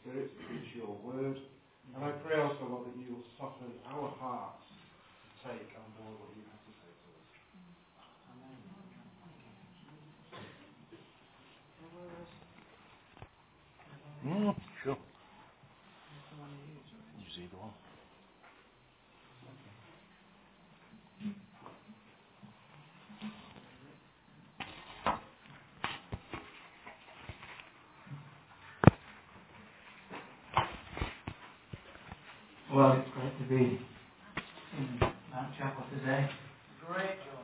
Spirit to preach your word. And I pray also, Lord, that you will soften our hearts to take on board what you have to say to us. Sure. Use either one. Well, it's great to be in Mount Chapel today. Great joy.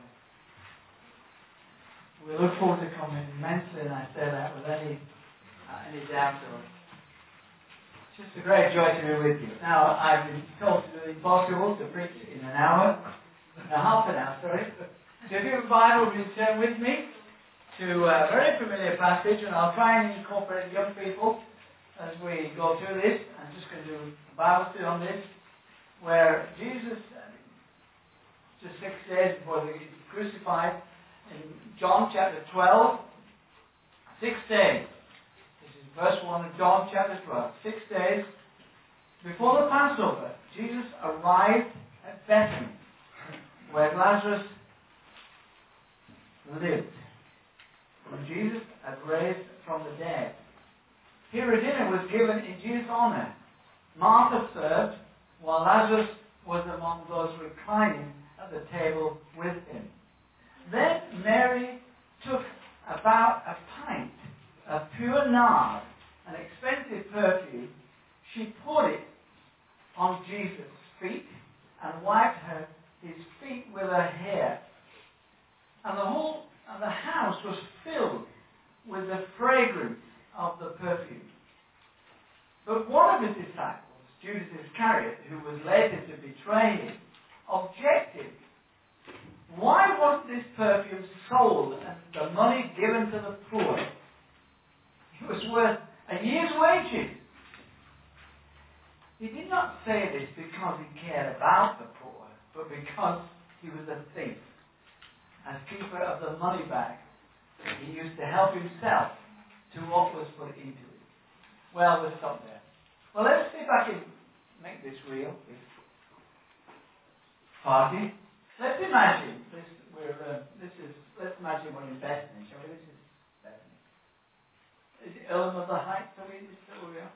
We look forward to coming immensely, and I say that with any doubt or it's just a great joy to be with you. Now, I've been told to do the impossible to preach in half an hour, sorry. So if you have a Bible, please turn with me to a very familiar passage, and I'll try and incorporate young people as we go through this. I'm just going to do a Bible study on this, where Jesus, just 6 days before he was crucified, in John chapter 12, 6 days. This is verse 1 of John chapter 12. 6 days before the Passover, Jesus arrived at Bethany, where Lazarus lived, whom Jesus had raised from the dead. Here a dinner was given in Jesus' honor. Martha served, while Lazarus was among those reclining at the table with him. Then Mary took about a pint of pure nard, an expensive perfume. She poured it on Jesus' feet and wiped his feet with her hair. And the house was filled with the fragrance of the perfume. But one of his disciples, Judas Iscariot, who was later to betray him, objected. Why wasn't this perfume sold and the money given to the poor? It was worth a year's wages. He did not say this because he cared about the poor, but because he was a thief. As keeper of the money bag, he used to help himself to what was put into it. Well, we'll stop there. Well, let's see if I can make this real, this party. Let's imagine let's imagine we're in Bethany, shall we? This is Bethany. Is it Elam of the Heights? Are we where we are?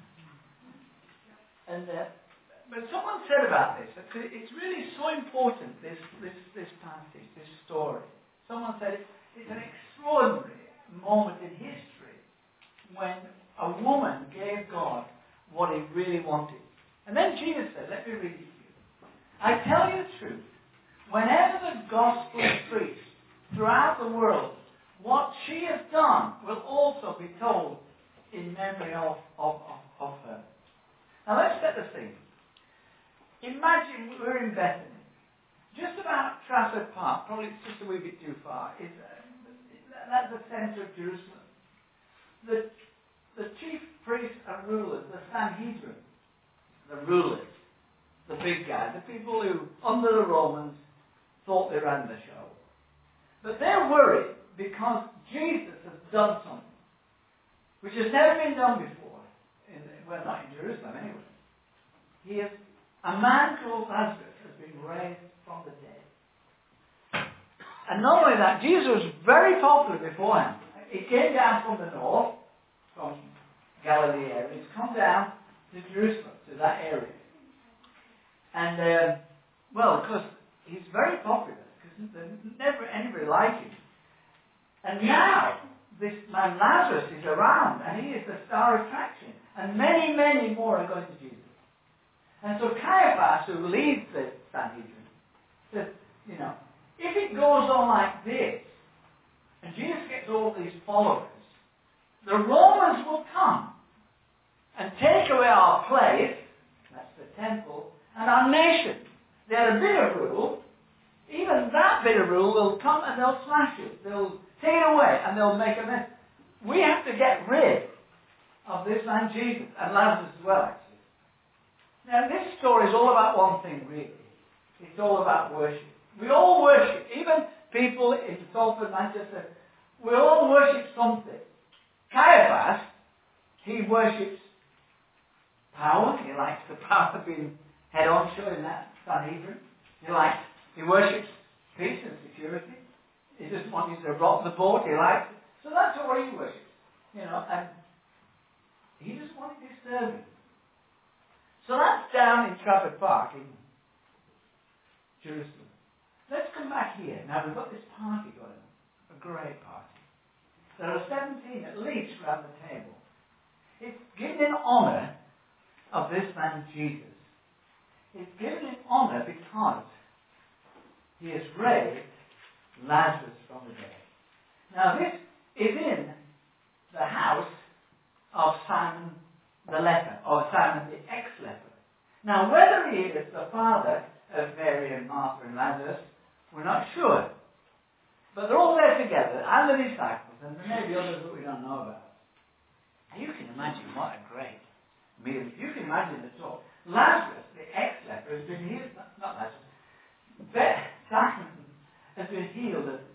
And but someone said about this, it's really so important, this passage, this story. Someone said it's an extraordinary moment in history when a woman gave God what he really wanted. And then Jesus said, let me read it to you. I tell you the truth, whenever the gospel is preached throughout the world, what she has done will also be told in memory of her. Now let's set the scene. Imagine we're in Bethany, just about Trafford Park, probably it's just a wee bit too far. That's the centre of Jerusalem. The chief priests and rulers, the Sanhedrin, the rulers, the big guys, the people who, under the Romans, thought they ran the show. But they're worried because Jesus has done something which has never been done before. Not in Jerusalem anyway. A man called Lazarus has been raised from the dead. And not only that, Jesus was very popular beforehand. He came down from the north, from Galilee area. He's come down to Jerusalem, to that area. And, because he's very popular, because there's never anybody like him. And now, this man Lazarus is around, and he is the star attraction. And many, many more are going to Jesus. And so Caiaphas, who leads the Sanhedrin, says, if it goes on like this, and Jesus gets all these followers, the Romans will come and take away our place, that's the temple, and our nation. They had a bit of rule. Even that bit of rule will come and they'll smash it. They'll take it away and they'll make a mess. We have to get rid of this man Jesus, and Lazarus as well, actually. Now, this story is all about one thing, really. It's all about worship. We all worship. Even people in Salford, Manchester, we all worship something. Caiaphas, he worships power. He likes the power of being head honcho in that Sanhedrin. He worships peace and security. He doesn't want you to rock the boat. He likes it. So that's what he worships. And he doesn't want to disturb him. So that's down in Trafford Park in Jerusalem. Let's come back here. Now we've got this party going on. A great party. There are 17 at least around the table. It's given in honour of this man Jesus. It's given in honour because he has raised Lazarus from the dead. Now this is in the house of Simon the leper, or Simon the ex-leper. Now whether he is the father of Mary and Martha and Lazarus, we're not sure. But they're all there together, and the disciples, and there may be others that we don't know about. You can imagine what a great meal. You can imagine the talk. Lazarus, the ex-leper, has been healed. Not Lazarus. Simon has been healed of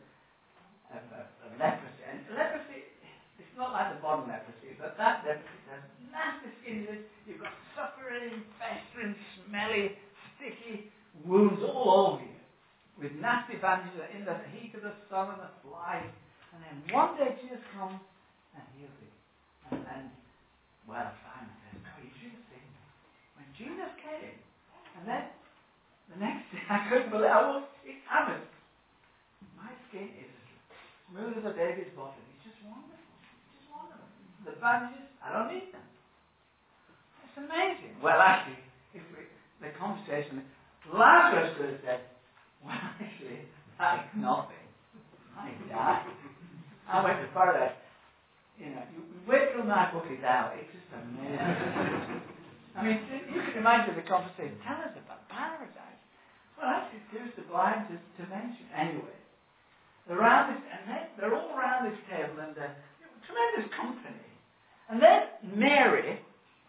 leprosy. And leprosy, it's not like the modern leprosy, but that leprosy has nasty skin. You've got suffering, festering, smelly, sticky wounds all over you, with nasty bandages in the heat of the sun and the flies. And then one day Jesus comes and heals it. And Simon says, God, you should have seen me. When Jesus came, and then the next day, I couldn't believe it happened. My skin is smooth as a baby's bottom. It's just wonderful. It's just wonderful. The bandages, I don't need them. It's amazing. Well, actually, the conversation, Lazarus could have said, well, actually, that is nothing. I died. I went to paradise. You wait till my book is out. It's just amazing. I mean, you can imagine the conversation. Tell us about paradise. Well, that's too sublime to mention. Anyway, they're all around this table, and tremendous company. And then Mary,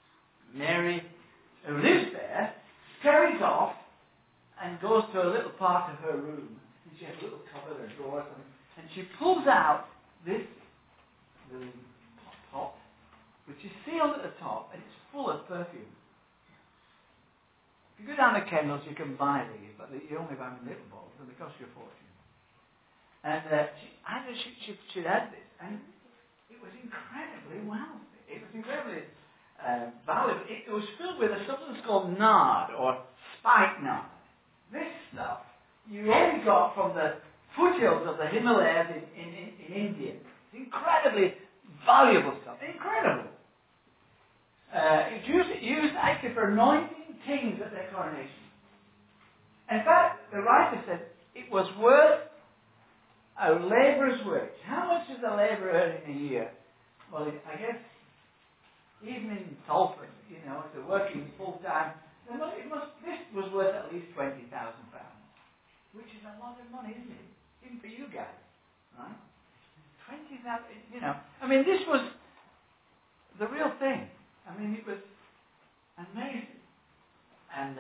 who lives there, carries off and goes to a little part of her room. And she has a little cupboard or drawer or something. And she pulls out this little pot, which is sealed at the top, and it's full of perfume. If you go down to Kendall's, you can buy these, but you only buy them in little bottles, and they cost you a fortune. And she had this, and it was incredibly wealthy. It was incredibly valuable. It was filled with a substance called nard, or spikenard. This stuff you only got from the foothills of the Himalayas in India. It's incredibly valuable stuff. Incredible. It's used actually for anointing kings at their coronation. In fact, the writer said it was worth a labourer's wage. How much does a labourer earn in a year? Well, I guess even in Salford, if they're working full time, this was worth at least £20,000, which is a lot of money, isn't it? Even for you guys, right? 20,000, I mean, this was the real thing. I mean, it was amazing. And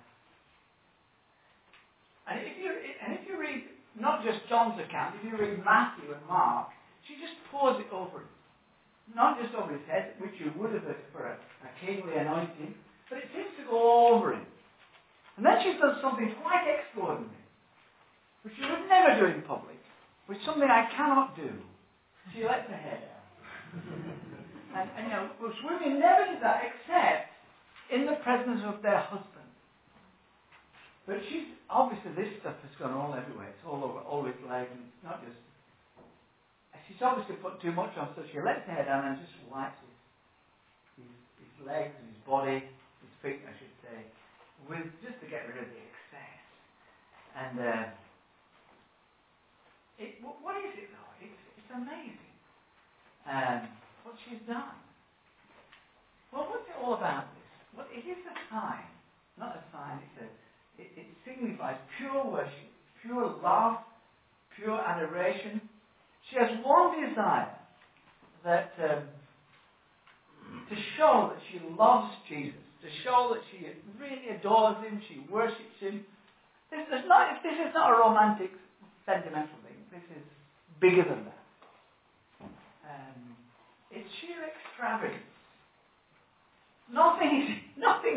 if you read not just John's account, if you read Matthew and Mark, she just pours it over him. Not just over his head, which you would have for a kingly anointing, but it seems to go over him. And then she does something quite extraordinary, which you would never do in public, which is something I cannot do. She lets her hair down. and most women never do that except in the presence of their husband. But she's, obviously this stuff has gone all everywhere. It's all over, all his legs, and it's not just... She's obviously put too much on, so she lets her hair down and just wipes his legs and his body, his feet, I should say, just to get rid of the excess. And what is it though? It's amazing what she's done. Well, what's it all about this? Well, it is a sign, not a sign. It signifies pure worship, pure love, pure adoration. She has one desire, that to show that she loves Jesus, to show that she really adores him, she worships him. This is not a romantic, sentimental thing. This is bigger than that. It's sheer extravagance. Nothing is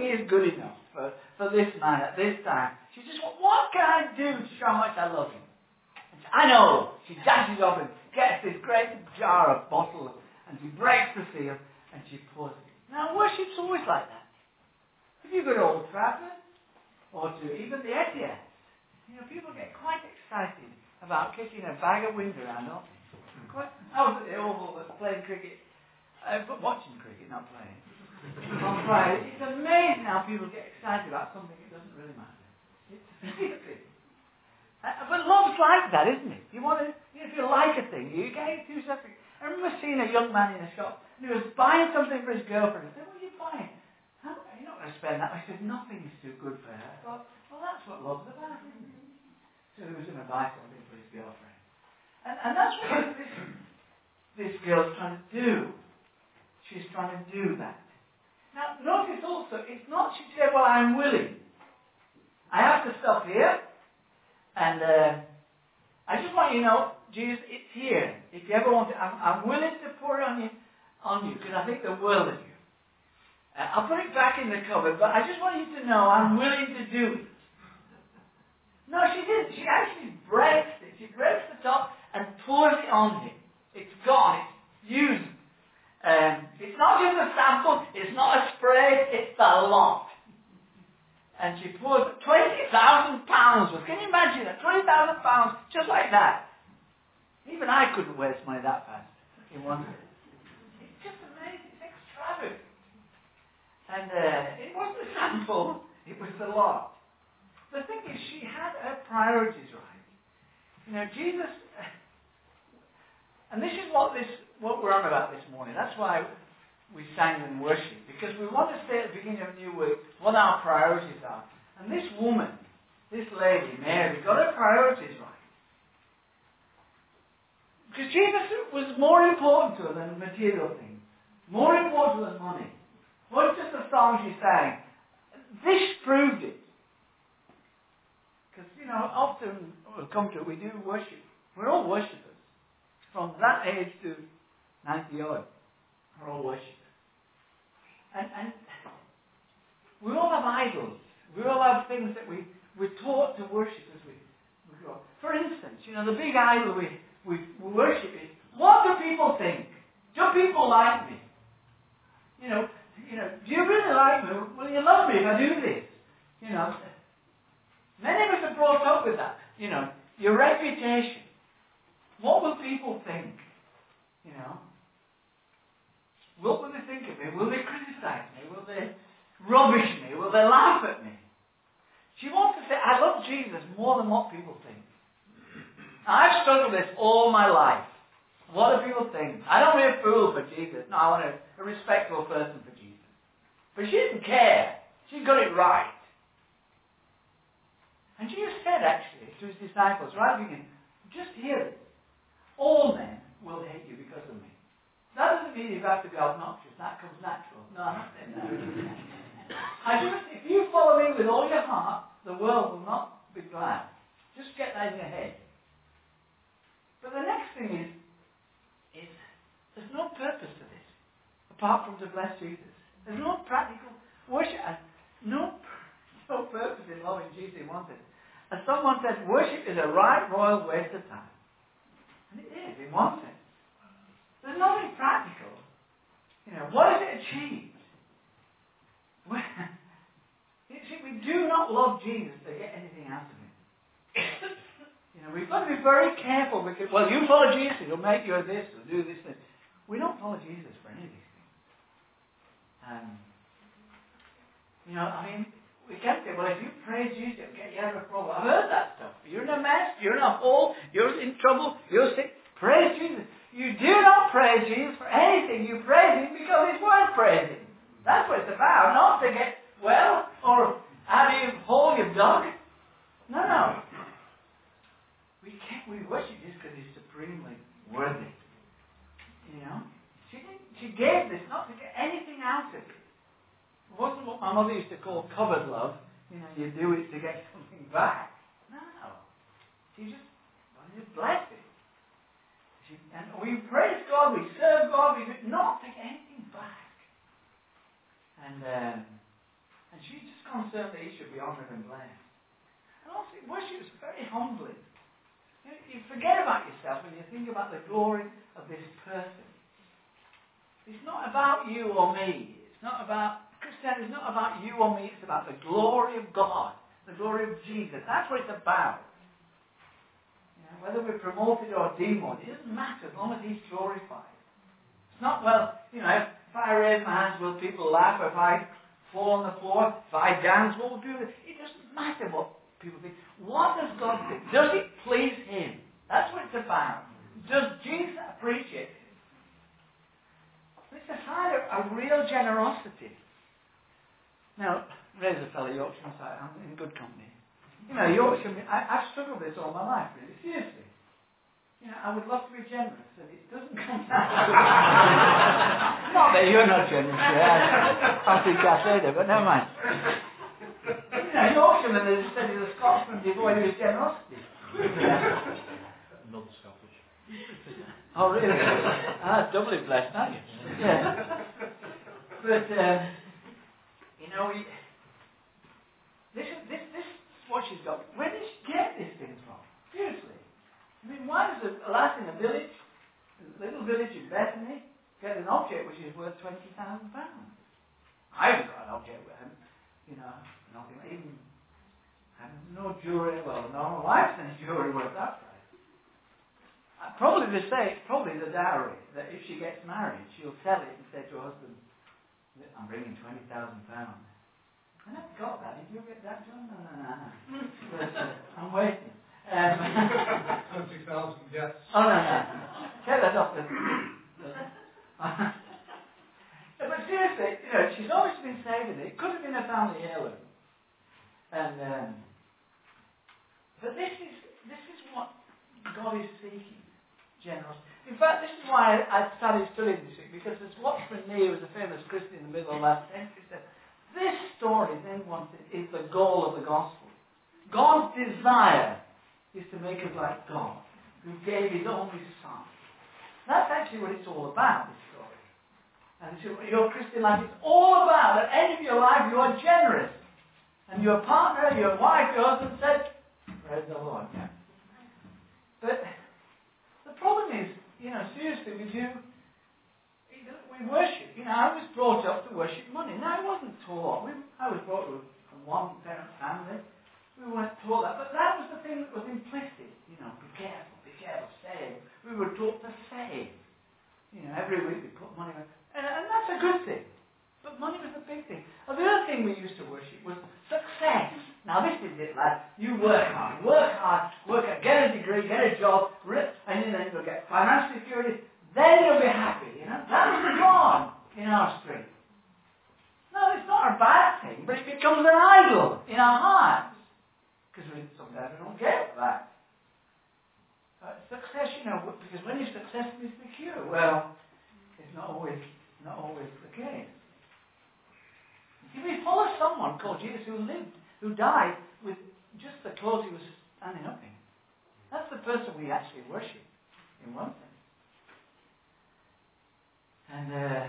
nothing is good enough for this man at this time. She just wants, what can I do to show how much I love him? And I know. She dashes off and gets this great jar of bottle and she breaks the seal and she pours it. Now worship's always like that. If you go to Old Trafford or to even the Etihad, people get quite excited about kicking a bag of wind around, don't they? I was at the Oval playing cricket, but watching cricket, not playing. On Friday, it's amazing how people get excited about something that doesn't really matter. It's amazing. But love's like that, isn't it? You want to, if you like a thing, you get enthusiastic. I remember seeing a young man in a shop, and he was buying something for his girlfriend. I said, what are you buying? You're not going to spend that. I said, nothing's too good for her. I thought, well, that's what love's about, isn't it? So he was going to buy something for his girlfriend. And that's what this girl's trying to do. She's trying to do that. Now, notice also, it's not she said, well, I'm willing. I have to stop here. And I just want you to know, Jesus, it's here. If you ever want it, I'm willing to pour it on you, because I think the world of you. I'll put it back in the cupboard, but I just want you to know I'm willing to do it. No, she didn't. She actually breaks it. She breaks the top and pours it on him. It's gone. It's used. It's not just a sample. It's not a spray. It's the lot. And she pours £20,000 worth. Can you imagine that? £20,000 just like that. Even I couldn't waste money that fast in one day. It's just amazing. It's extravagant. And it wasn't a sample. It was the lot. The thing is, she had her priorities right. Jesus, and this is what we're on about this morning. That's why we sang and worship, because we want to say at the beginning of a new week what our priorities are. And this woman, this lady, Mary, got her priorities right. Because Jesus was more important to her than material things. More important than money. It wasn't just the song she sang. This proved it. Because, often we'll come to it, we do worship. We're all worshippers. From that age to 90-odd, we're all worshippers. And we all have idols. We all have things that we're taught to worship as we grow up. For instance, the big idol we worship is, what do people think? Do people like me? Do you really like me? Will you love me if I do this? Many of us are brought up with that. Your reputation. What will people think? What will they think of me? Will they criticize me? Will they rubbish me? Will they laugh at me? She wants to say, I love Jesus more than what people think. I've struggled with this all my life. What do people think? I don't want to be a fool for Jesus. No, I want a respectable person for Jesus. But she didn't care. She got it right. And Jesus said, actually, to his disciples, right at the beginning, just hear it. All men will hate you because of me. That doesn't mean you have to be obnoxious. That comes natural. No, I'm not saying that. If you follow me with all your heart, the world will not be glad. Just get that in your head. But the next thing is there's no purpose to this, apart from to bless Jesus. There's no practical worship. No purpose in loving Jesus in one sense. As someone said, worship is a right royal waste of time. And it is, in one sense. There's nothing practical. What has it achieved? We do not love Jesus to get anything out of him. We've got to be very careful because, you follow Jesus, he'll make you this, or do this, this. We don't follow Jesus for any of these things. We can't say, if you praise Jesus, it'll get you out of a problem. I've heard that stuff. You're in a mess, you're in a hole, you're in trouble, you're sick. Praise Jesus. You do not praise Jesus for anything. You praise him because it's worth praising. That's what it's about. Not to get well or have you hole you've dug. No. We worship Jesus because he's supremely worthy. She gave this not to get anything out of it. It wasn't what my mother used to call covered love. You do it to get something back. No. She just wanted to bless it. And we praise God, we serve God, we do not to get anything back. And And she's just concerned that he should be honoured and blessed. And also, worship is very humbling. You forget about yourself when you think about the glory of this person. It's not about you or me. It's not about, Christianity is not about you or me. It's about the glory of God, the glory of Jesus. That's what it's about. Whether we're promoted or demoted, it doesn't matter as long as He's glorified. It's not, well, if I raise my hands, will people laugh? If I fall on the floor, if I dance, what will people do? It doesn't matter what people think. What does God think? Does it please Him? That's what it's about. Does Jesus appreciate it? It's a sign of real generosity. Now, there's a fellow Yorkshireman, so I'm in good company. Yorkshireman, I've struggled with this all my life, really, seriously. I would love to be generous, and it doesn't come down. Not that you're not generous, I think I said it, but never mind. Yorkshireman, they said he's a Scotsman devoid of his generosity. Not Scottish. Oh, really? That's doubly blessed, aren't you? Yeah. But, this is what she's got. Where did she get these things from? Seriously. Why does a lass in a village, a little village in Bethany, get an object which is worth £20,000? I haven't got an object with him, nothing, even no jewelry, well, no, my wife's any jewelry worth that price. Probably the dowry, that if she gets married, she'll sell it and say to her husband, I'm bringing £20,000. I never got that. Did you get that, John? No. But, I'm waiting. 20,000, yes. Oh, no. Take that off the... But seriously, she's always been saving it. It could have been a family heirloom. And, but this is what God is seeking. Generosity. In fact, this is why I started studying this week, because there's Watchman Nee, who was a famous Christian in the middle of the last century, said, this story then is the goal of the gospel. God's desire is to make us like God, who gave His only Son. That's actually what it's all about, this story. And your Christian life is all about, at the end of your life, you are generous. And your partner, your wife, your husband said, praise the Lord. Yeah. But the problem is, seriously, we worship. I was brought up to worship money. Now, I wasn't taught. I was brought up from one parent family. We weren't taught that. But that was the thing that was implicit. Be careful, save. We were taught to save. Every week we put money in. And that's a good thing. But money was a big thing. And the other thing we used to worship was success. Now this is it, lad. You work hard, get a degree, get a job, and then you'll get financial security. Then you'll be happy. That was the God in our street. No, it's not a bad thing, but it becomes an idol in our hearts because sometimes we don't get that. Success, because when you're successful, it's secure. Well, it's not always the case. We follow someone called Jesus who died with just the clothes he was standing up in. That's the person we actually worship, in one sense. And,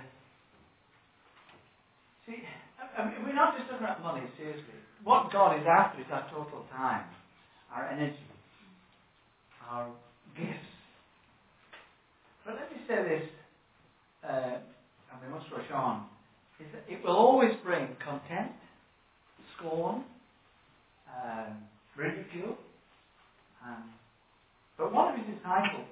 we're not just talking about money, seriously. What God is after is our total time, our energy, our gifts. But let me say this, and we must rush on, is that it will always bring contempt, scorn, ridicule. But one of his disciples,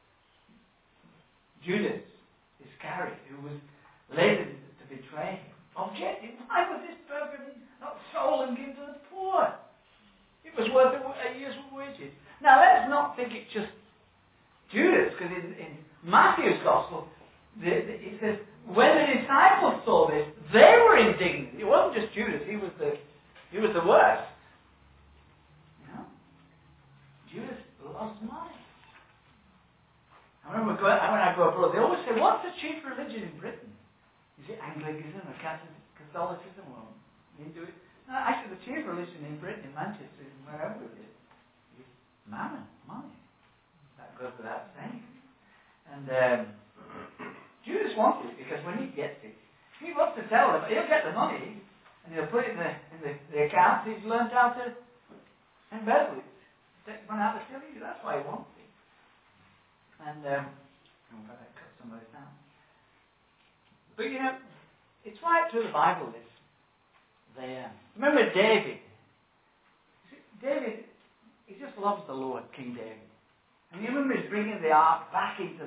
Judas Iscariot, who was later to betray him, objected, why was this person not sold and given to the poor? It was worth a year's wages. Now let's not think it's just Judas, because in Matthew's Gospel, it says, when the disciples saw this, they were indignant. It wasn't just Judas, he was the worst. Judas lost money. I remember when I go abroad, they always say, what's the chief religion in Britain? Is it Anglicanism or Catholicism or Hinduism? No, actually the chief religion in Britain, in Manchester, and wherever it is mammon, money. That goes without saying. And Judas wants it because when he gets it, he wants to tell them, he'll get the money, and And he'll put it in the account. He's learned how to embezzle it. Take money out of the till. That's why he wants it. And I'm going to cut some of this down. But it's right through the Bible, this. Remember David. David, he just loves the Lord, King David. And you remember he's bringing the ark back into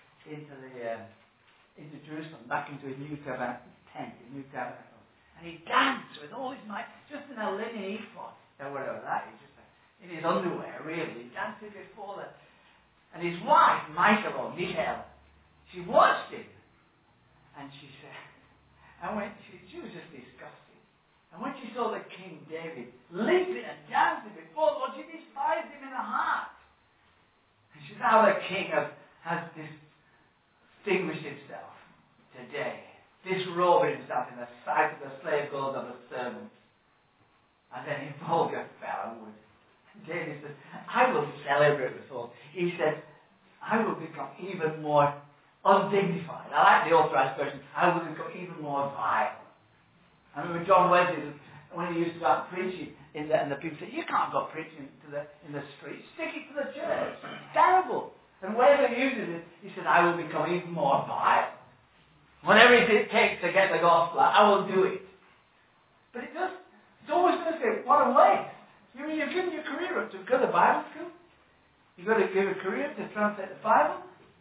Jerusalem, back into his new tabernacle. And he danced with all his might, just in a linen ephod, or whatever that is, just in his underwear, really. He danced before that. And his wife, Michal, she watched him. And she said, she was just disgusted. And when she saw the King David leaping and dancing before the Lord, she despised him in her heart. And she said, now the king has distinguished himself today, disrobing himself in the sight of the slave girls of the servants. And then he vulgar fellow would. David said, I will celebrate with all. He said, I will become even more undignified. I like the authorized version. I will become even more vile. I remember John Wesley, when he used to go out preaching, and the people said, you can't go preaching in the streets. Stick it to the church. It's terrible. And Wesley uses it. He said, I will become even more vile. Whatever it takes to get the gospel out, I will do it. But it's always going to say, what a waste. You mean you've given your career up to go to Bible school? You've got to give a career to translate the Bible?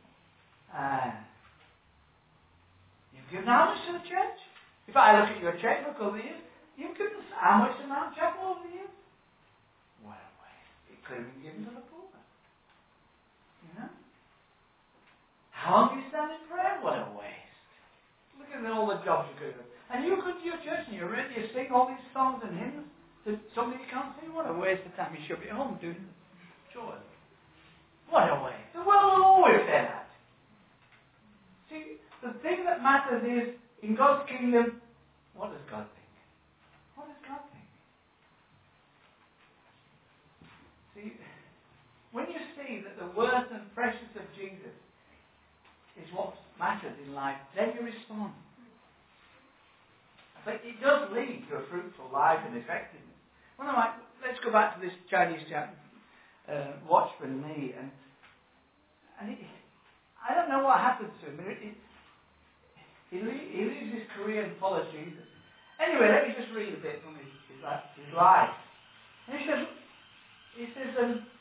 You've given how much to the church? If I look at your checkbook over the years, you've given how much to Mount Chapel over the years? What a waste. It could have been given to the poor. How long do you stand in prayer? What a waste. Look at all the jobs you could have. And you go to your church and you sing all these songs and hymns to somebody you can't sing. What a waste of time. You should be at home doing chores. What a waste. The world will always say that. See, the thing that matters is, in God's kingdom, what does God think? What does God think? See, when you see that the worth and precious of Jesus is what matters in life, then you respond. But it does lead to a fruitful life and effectiveness. Let's go back to this Chinese chap, Watchman Nee, and I don't know what happens to him. He leaves his career and follows Jesus. Anyway, let me just read a bit from his life. And he says,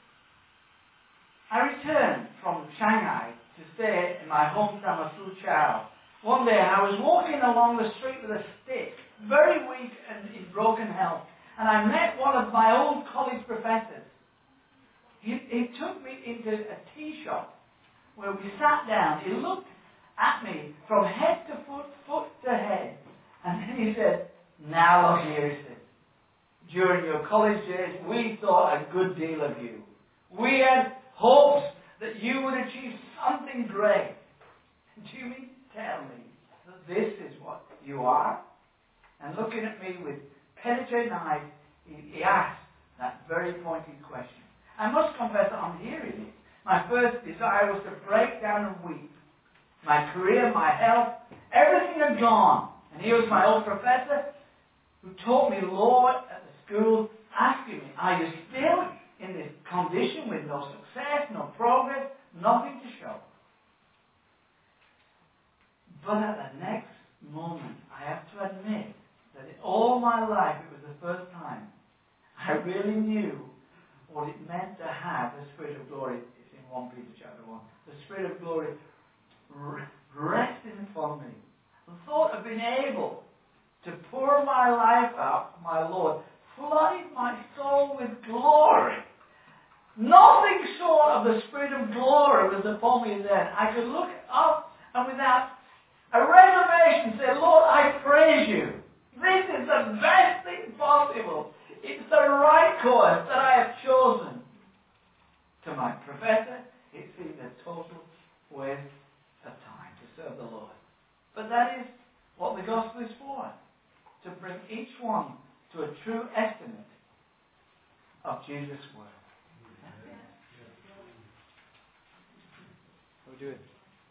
I returned from Shanghai to stay in my hometown of Fuzhou. One day I was walking along the street with a stick, very weak and in broken health, and I met one of my old college professors. He took me into a tea shop where we sat down. He looked at me from head to foot to head. And then he said, now look here, he said. During your college days, we thought a good deal of you. We had hopes that you would achieve something great. Do you mean to tell me that this is what you are? And looking at me with penetrating eyes, he asked that very pointed question. I must confess that on hearing it, my first desire was to break down and weep. My career, my health, everything had gone. And he was my old professor who taught me law at the school, asking me, are you still in this condition with no success, no progress, nothing to show? But at the next moment, I have to admit that in all my life, it was the first time I really knew what it meant to have the Spirit of glory. It's in 1 Peter chapter 1. The Spirit of glory resting upon me. The thought of being able to pour my life out for my Lord flooded my soul with glory. Nothing short of the Spirit of glory was upon me then. I could look up and without a reservation say, Lord, I praise you. This is the best thing possible. It's the right course that I have chosen. To my professor, it seemed a total waste of time to serve the Lord. But that is what the gospel is for. To bring each one to a true estimate of Jesus' word. What are we doing?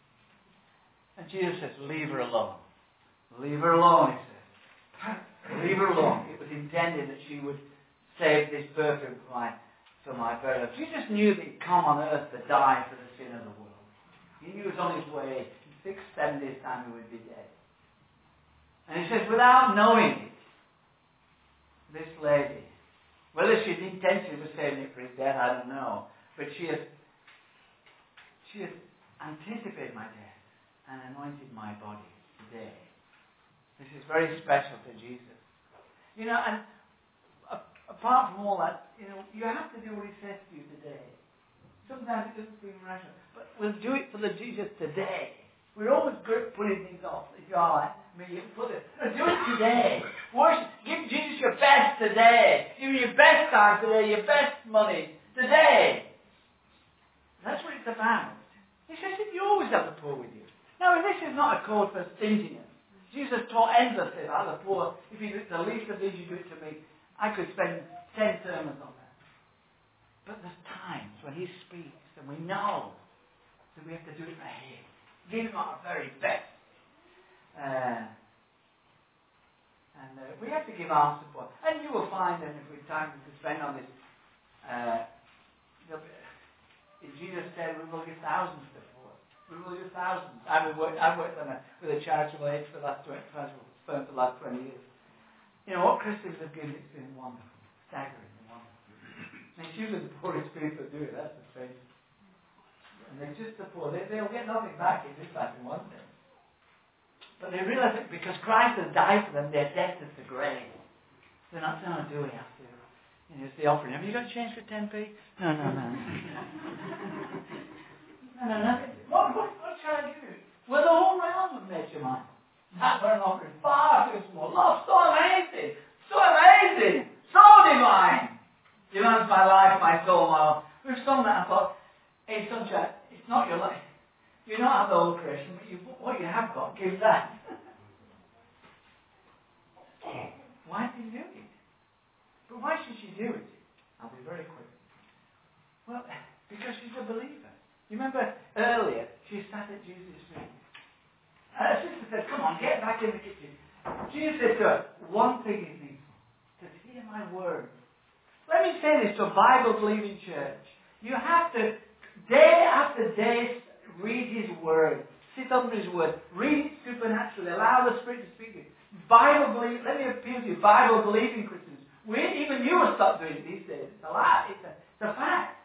And Jesus says, leave her alone. Leave her alone, he says. Leave leave her alone. It was intended that she would save this perfume for my burial. Jesus knew that he'd come on earth to die for the sin of the world. He knew he was on his way. In 6-7 days' time he would be dead. And he says, without knowing it, this lady, whether she'd intentionally was saving it for his death, I don't know. But she has anticipated my death and anointed my body today. This is very special to Jesus. You know, and apart from all that, you know, you have to do what he says to you today. Sometimes it doesn't seem rational, but we'll do it for the Jesus today. We're always good at putting things off. If you are like me, you put it. No, do it today. Worship. Give Jesus your best today. Give him your best time today, your best money today. That's what it's about. He says that you always have the poor with you. Now, this is not a code for stinginess. Jesus taught endlessly about the poor. If you do the least of these, you do it to me. I could spend 10 sermons on that. But there's times when he speaks and we know that we have to do it for him. Give him our very best. We have to give our support. And you will find, and if we have time to spend on this, Jesus said we will give thousands to the poor. We will give thousands. I've worked with a charitable aid for the last 20 years. You know, what Christians have given, it's been wonderful. Staggering and wonderful. And it's usually the poorest people who do it, that's the thing. And they're just the poor. They'll get nothing back in this life in one thing. But they realize that because Christ has died for them, their debt is the grave. They're not saying, oh, do we have to? You know, it's the offering. Have you got change for 10p? No. No. What shall I do? Well, the whole realm of nature mine. That's what an offering. Far too small. Love, so amazing. So amazing. So divine. Demands my life, my soul, my life. We've sung that and thought, hey, sunshine, it's not your life. You don't have the whole creation, but what you have got, give that. Why did you do it? But why should she do it? I'll be very quick. Well, because she's a believer. You remember earlier, she sat at Jesus' feet. Her sister said, come on, get back in the kitchen. Jesus said to her, one thing is needful, to hear my word. Let me say this to a Bible-believing church. You have to, day after day, read his word. Sit under his word. Read it supernaturally. Allow the Spirit to speak to you. Let me appeal to you, Bible-believing Christians. Even you will stop doing it these days. It's a lie. It's a fact.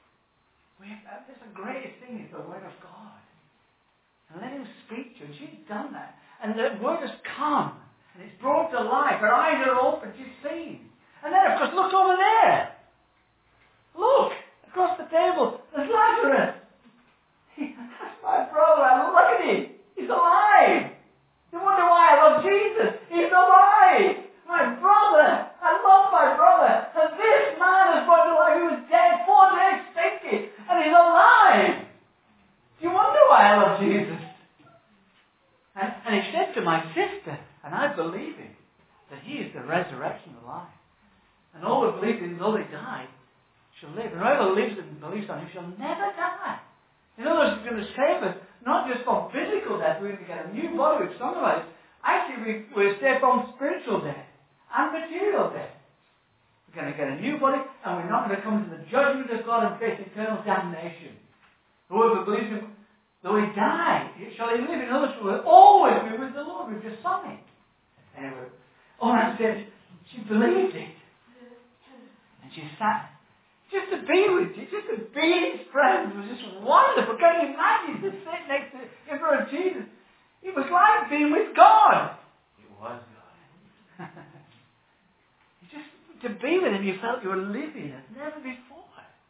That's the greatest thing is the word of God. And let him speak to you. And she's done that. And the word has come. And it's brought to life. Her eyes are open. She's seen. And then, of course, look over there. Look. Across the table. There's Lazarus. That's my brother. Look at him. He's alive. You wonder why I love Jesus. He's alive. My brother. I love my brother. And this man has brought to life. He was dead 4 days thinking. And he's alive. You wonder why I love Jesus. And he said to my sister, and I believe him, that he is the resurrection of life. And all who believe in him, though they died, shall live. And whoever lives and believes on him shall never die. In other words, he's going to save us, not just from physical death, we're going to get a new body, we've sung about it. Actually, we're saved from spiritual death and material death. We're going to get a new body, and we're not going to come to the judgment of God and face eternal damnation. Whoever believes in him, though he die, shall he live. In other words, we'll always be with the Lord. We've just sung it. Anyway, all I'm saying is, she believed it. And she sat. Just to be with you, just to be his friend was just wonderful. Can you imagine to sit next to in front of Jesus? It was like being with God. It was God. Just to be with him, you felt you were living as never before.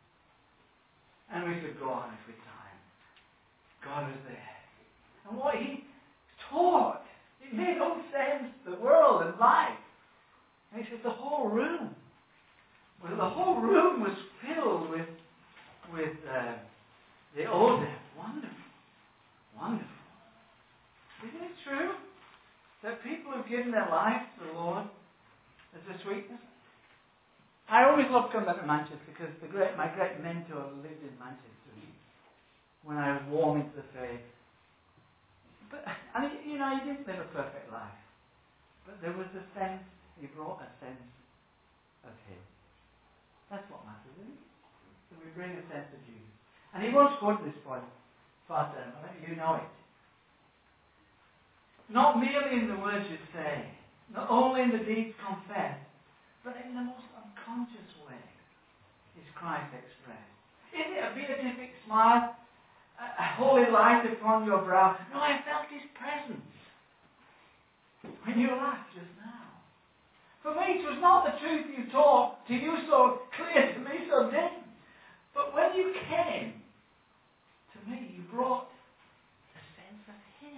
And we could go on if we time. God was there. And what he taught, it made no sense, the world and life. And he said the whole room. Well, the whole room was filled with the odor. Wonderful. Wonderful. Isn't it true that people who've given their life to the Lord as a sweetness? I always love coming back to Manchester because my great mentor lived in Manchester when I was warm into the faith. But, he didn't live a perfect life. But there was a sense You brought a sense of Him. That's what matters, isn't it? So we bring a sense of Jesus. And he wants to go to this point. But you know it. Not merely in the words you say, not only in the deeds confessed, but in the most unconscious way is Christ expressed. Is it a beatific smile, a holy light upon your brow? No, I felt His presence when you laughed just now. For me, it was not the truth you taught to you so clear, to me so dim. But when you came to me, you brought a sense of Him.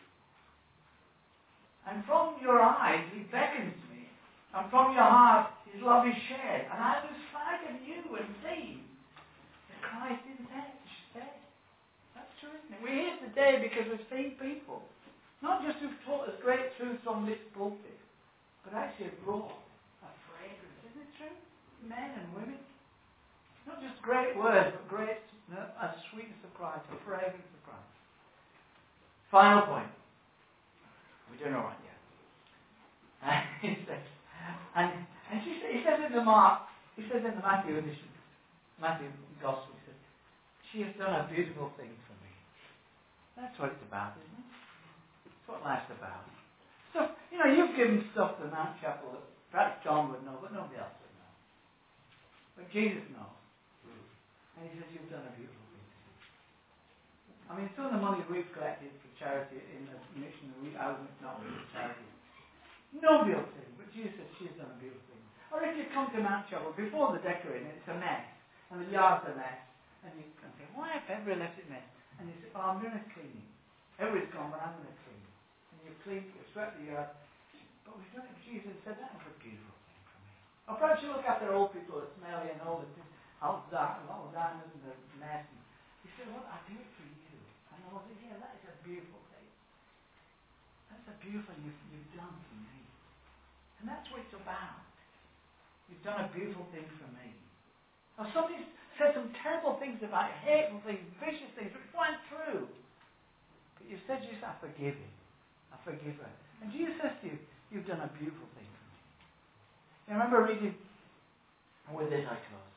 And from your eyes, He beckons me. And from your heart, His love is shared. And I lose sight of you and see that Christ is dead. That's true, isn't it? We're here today because we've seen people. Not just who've taught us great truths from this pulpit, but actually have brought a fragrance. Isn't it true? Men and women. Not just great words, but great, a sweetness of Christ, a fragrance of Christ. Final point. We're doing all right yet. He says in the Matthew edition, Matthew Gospel, he says, she has done a beautiful thing for me. That's what it's about, isn't it? That's what life's about. So, you've given stuff to Mount Chapel that perhaps John would know, but nobody else would know. But Jesus knows. And he says, you've done a beautiful thing. I mean, some of the money we've collected for charity in the mission, I was not with charity. No beautiful thing, but Jesus says, she's done a beautiful thing. Or if you come to Mount Chapel, before the decorating, it's a mess, and the yard's a mess, and you can say, why have everybody left it mess? And you say, I'm going to clean it. Everybody's gone, but I'm going to clean it. And you clean, you swept the yard. But we've done it. Jesus said, that was a beautiful thing for me. Or perhaps you look after old people that smelly and old, Alzheimer's and the mess. And you say, well, I do it for you. And I was yeah, that is a beautiful thing. That's a beautiful thing you've done for me. And that's what it's about. You've done a beautiful thing for me. Now somebody's said some terrible things about you, hateful things, vicious things, which weren't true. But you said, Jesus, I forgive him. I forgive her. And Jesus says to you, you've done a beautiful thing for me. You remember reading, with this I close.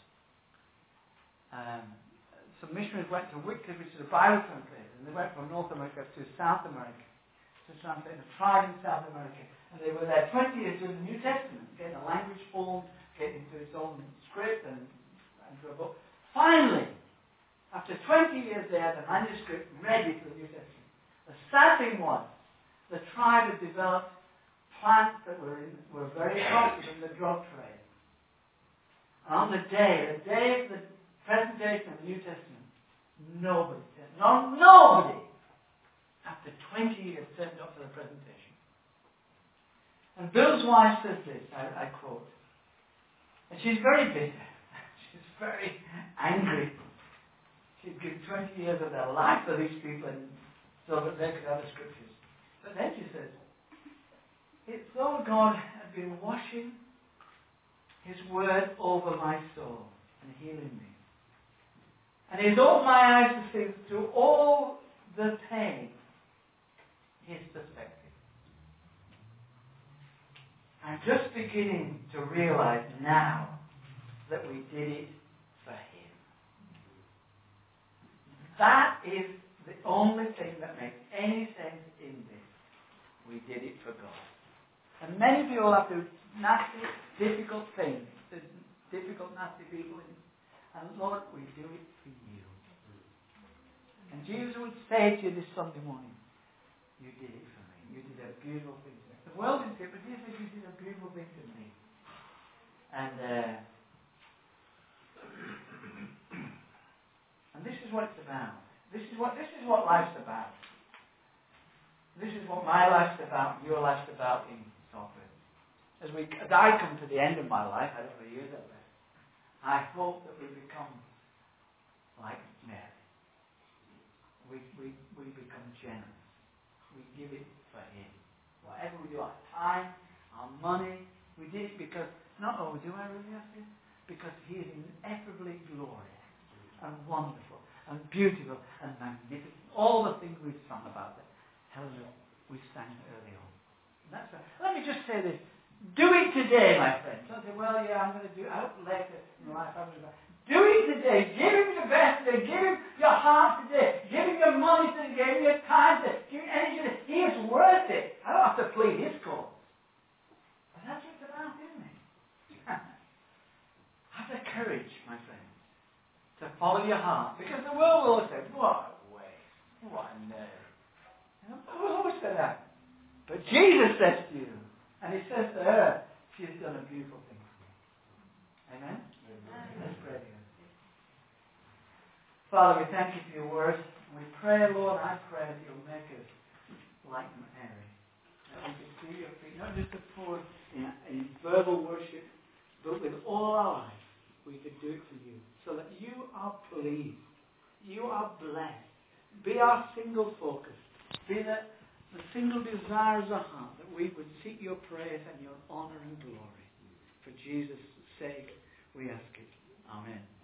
Some missionaries went to Wycliffe, which is a Bible translator, and they went from North America to South America to translate a tribe in South America. And they were there 20 years doing the New Testament, getting the language formed, getting into its own script and into a book. Finally, after 20 years they had the manuscript ready for the New Testament. The sad thing was, the tribe had developed plants that were very effective in the drug trade. And on the day of the presentation of the New Testament, nobody, after 20 years turned up for the presentation. And Bill's wife says this, I quote, and she's very bitter. She's very angry. She'd given 20 years of their life to these people so that they could have the scriptures. But then she says, it's though God had been washing His word over my soul and healing me. And He's opened my eyes to see through all the pain His perspective. I'm just beginning to realize now that we did it for Him. That is the only thing that makes any sense in this. We did it for God. And many people have to do nasty, difficult things. There's difficult, nasty people. And Lord, we do it for you. And Jesus would say to you this Sunday morning, you did it for me. You did a beautiful thing to me. The world didn't do it, but Jesus said you did a beautiful thing to me. And this is what it's about. This is what life's about. This is what my life's about, your life's about in Salford. As I come to the end of my life, I don't know years of it, I hope that we become like Mary. We become generous. We give it for Him. Whatever we do, our time, our money, we did it because, do I really have to? Because He is ineffably glorious and wonderful and beautiful and magnificent. All the things we've sung about that. Helena, we sang early on. And that's right. Let me just say this. Do it today, my friend. So I say, well, yeah, I'm going to do it out later in life. Do it today. Give him the best today. Give him your heart today. Give him your money today. Give him your time today. Give him energy today. He is worth it. I don't have to plead his cause. But that's what it's about, isn't it? Have the courage, my friend, to follow your heart. Because the world will always say, what a waste. What a nerve. You know, we'll always say that. But Jesus says to you, and he says to her, she has done a beautiful thing for me. Amen? Let's pray together. Father, we thank you for your word. And we pray, Lord, I pray that you'll make us like Mary. That we can see your feet, not just for in verbal worship, but with all our life, we could do it for you. So that you are pleased. You are blessed. Be our single focus. Be the single desire of our heart, that we would seek your praise and your honor and glory. For Jesus' sake, we ask it. Amen.